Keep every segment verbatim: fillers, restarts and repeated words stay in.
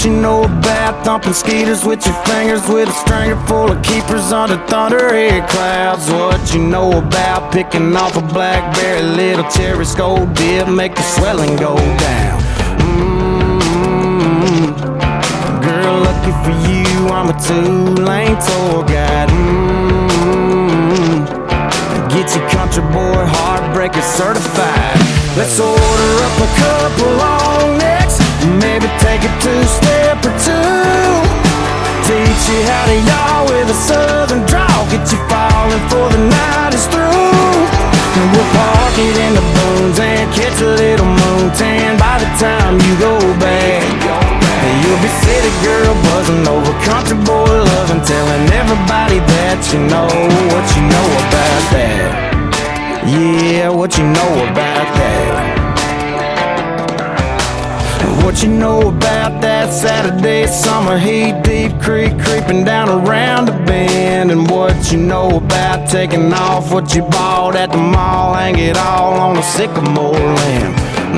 you know about thumping skeeters with your fingers, with a stringer full of keepers under thunderhead clouds? What you know about picking off a blackberry, little cherry skull dip, make the swelling go down? Mm-hmm. Girl, lucky for you, I'm a two-lane tour guide. Mm-hmm. Get your country boy heartbreaker certified. Let's order up a couple long necks, maybe take it two-step or two. Teach you how to yaw with a southern drawl, get you falling for the night is through. And we'll park it in the boons and catch a little moon tan by the time you go back. You'll be city girl buzzing over country boy loving, telling everybody that you know what you know about that. Yeah, what you know about that. What you know about that Saturday summer heat, deep creek creeping down around the bend. And what you know about taking off what you bought at the mall, hang it all on a sycamore limb.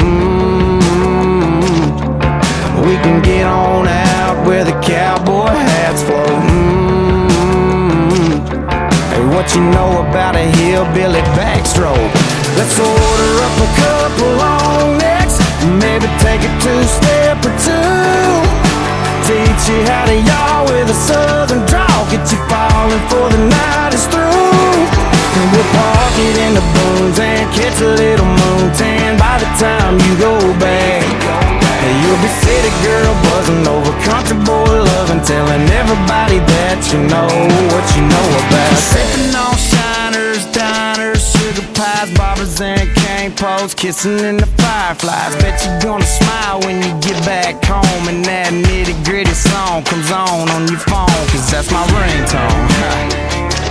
Mm-hmm. We can get on out where the cowboy hats float. Mm-hmm. Hey, what you know about a hillbilly backstroke? Let's order up a couple long necks, maybe take it two-step or two. Teach you how to yaw with a southern drawl, get you falling for the night is through. And we'll park it in the boons and catch a little moon tan by the time you go back. Hey, you'll be city girl buzzing over country boy loving, telling everybody that you know what you know about. Sipping on shiners, diners, sugar pies, barbers and cane poles, kissing in the fireflies. Bet you're gonna smile when you get back home and that nitty gritty song comes on on your phone, cause that's my ringtone.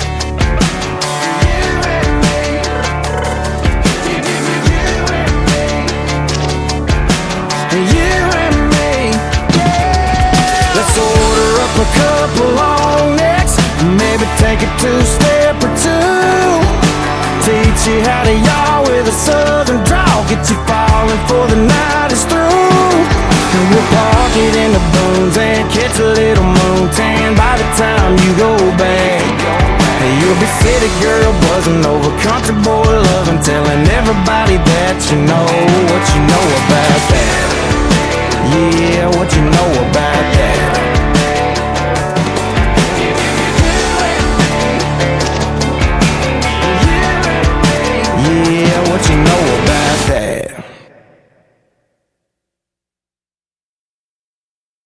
Order up a couple long necks, maybe take it two-step or two. Teach you how to yaw with a southern drawl, get you falling for the night is through. And we'll park it in the boons and catch a little moon tan by the time you go back. Hey, you'll be city girl buzzing over country boy loving, telling everybody that you know